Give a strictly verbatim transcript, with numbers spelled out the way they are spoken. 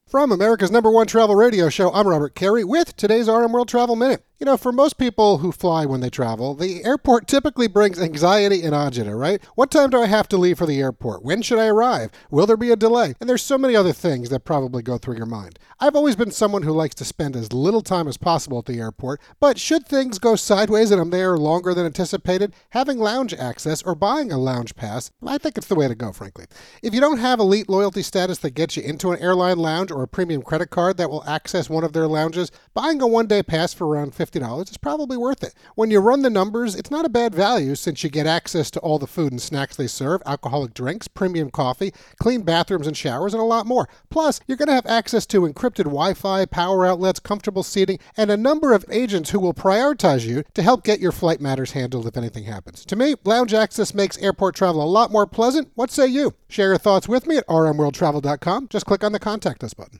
From America's number one travel radio show, I'm Robert Carey with today's R M World Travel Minute. You know, for most people who fly when they travel, the airport typically brings anxiety and agita, right? What time do I have to leave for the airport? When should I arrive? Will there be a delay? And there's so many other things that probably go through your mind. I've always been someone who likes to spend as little time as possible at the airport, but should things go sideways and I'm there longer than anticipated, having lounge access or buying a lounge pass, I think it's the way to go, frankly. If you don't have elite loyalty status that gets you into an airline lounge or a premium credit card that will access one of their lounges, buying a one-day pass for around fifty dollars is probably worth it. When you run the numbers, it's not a bad value since you get access to all the food and snacks they serve, alcoholic drinks, premium coffee, clean bathrooms and showers, and a lot more. Plus, you're going to have access to encrypted Wi-Fi, power outlets, comfortable seating, and a number of agents who will prioritize you to help get your flight matters handled if anything happens. To me, lounge access makes airport travel a lot more pleasant. What say you? Share your thoughts with me at r m world travel dot com. Just click on the Contact Us button.